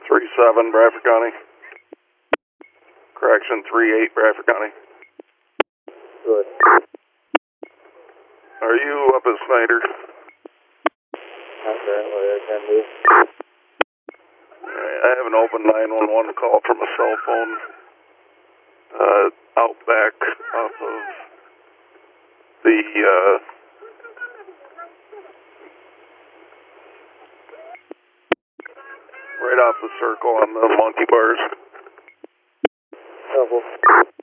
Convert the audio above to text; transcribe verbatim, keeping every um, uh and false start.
three seven, Bradford County. Correction, three eight, Bradford County. Good. Are you up at Snyder? Not currently, I can be. Alright, I have an open nine one one call from a cell phone uh, out back off of the uh, right off the circle on the monkey bars. Double.